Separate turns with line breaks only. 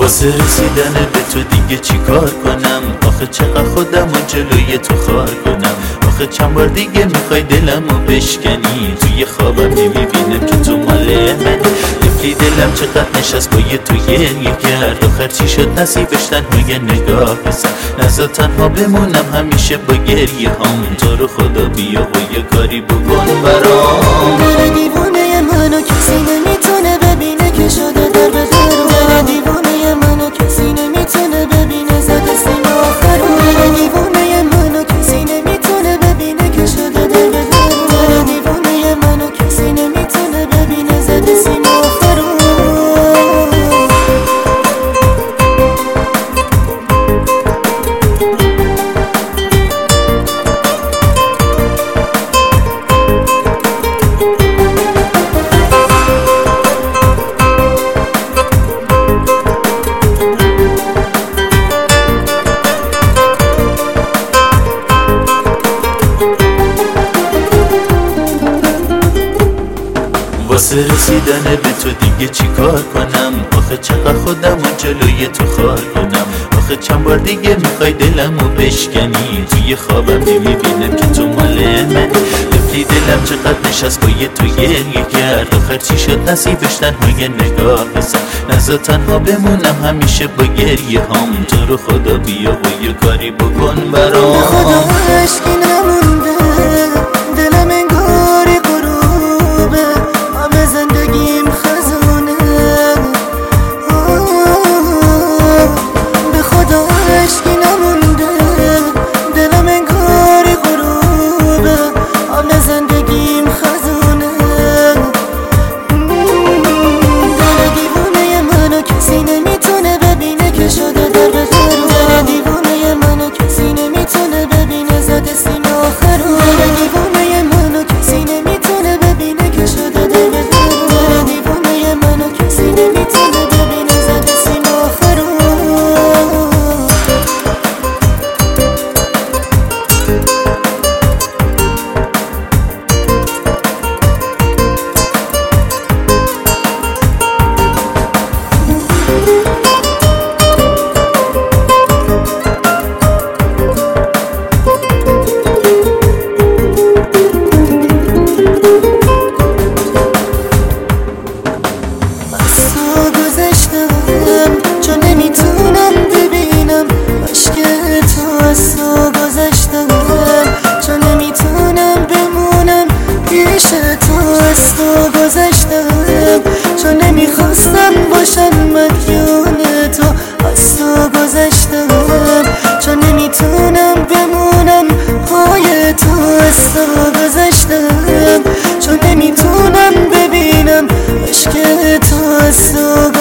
واسه رسیدن به تو دیگه چی کار کنم؟ آخه چقدر خودمو جلوی تو خار کنم؟ آخه چند بار دیگه میخوای دلمو بشکنی؟ توی خوابم نمیبینم که تو مال من. طفلی دلم چقدر نشست با یه تو گریه کرد. آخر چی شد نصیبش تنهای نگاه بزن. نزا تنها بمونم همیشه با گریه هام. تو رو خدا بیا و یه کاری بکن برام.
دل دیوونه منو کسی نمیتونه ببینه که شده در به درون. دل دیوونه منو کسی نمیتونه ببینه زده سیم آخرون. دل دیوونه منو کسی نمیتونه ببینه که شده در به درون. دل دیوونه منو کسی نمیتونه ببینه زده سیم آخرون.
واسه رسیدن به تو دیگه چی کار کنم؟ آخه چقدر خودمو جلوی تو خار کنم؟ آخه چند بار دیگه میخوای دلمو بشکنی؟ توی خوابم نمیبینم که تو مال من. طفلی دلم چقدر نشست با یه تو گریه کرد. آخر چی شد نصیبش تنهای نگاه بزن. نزا تنها بمونم همیشه با گریه هام. تو رو خدا بیا و یه کاری بکن برام.
به خدا عشقی نمونده دلم انگاری غروبه. همه زندگیم خزونه. به خدا عشقی نمونده دلم انگاری غروبه. همه زندگیم خزونه. دل دیوونه منو کسی نمیتونه ببینه که شده در به درون. دل دیوونه منو کسی نمیتونه ببینه زده سیم آخرون. دل دیوونه منو کسی نمیتونه ببینه که شده در به درون. دل دیوونه منو کسی نمیتونه ببینه زده سیم آخرون. چون نمیتونم ببینم عشق تو از تو گذشتم. چون نمیتونم بمونم پیش تو از تو گذشتم. چون نمیخواستم باشم مدیون تو از تو گذشتم. چون نمیتونم بمونم پای تو از تو گذشتم. چون نمیتونم ببینم عشق تو از تو